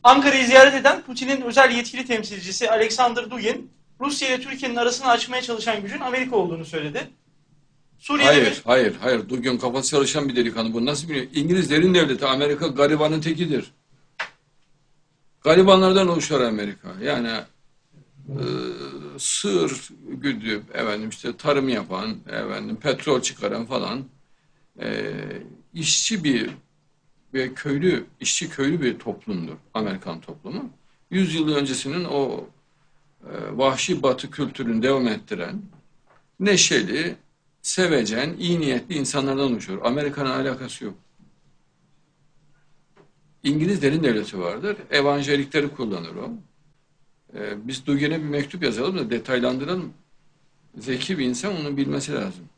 Ankara'yı ziyaret eden Putin'in özel yetkili temsilcisi Alexander Dugin, Rusya ile Türkiye'nin arasını açmaya çalışan gücün Amerika olduğunu söyledi. Suriye'de Hayır, bir hayır, hayır. Bugün kafası çalışan bir delikanlı. Bunu nasıl biliyor? İngilizlerin devleti. Amerika garibanın tekidir. Garibanlardan oluşur Amerika. Yani e, sığır güdüp, efendim işte tarım yapan, efendim petrol çıkaran falan e, işçi bir ve köylü, işçi köylü bir toplumdur Amerikan toplumu. 100 yıl öncesinin o vahşi batı kültürünü devam ettiren neşeli, sevecen, iyi niyetli insanlardan oluşuyor. Amerika'nın alakası yok. İngilizlerin devleti vardır. Evangelikleri kullanır o. Biz Dugin'e bir mektup yazalım da detaylandıralım. Zeki bir insan onu bilmesi lazım.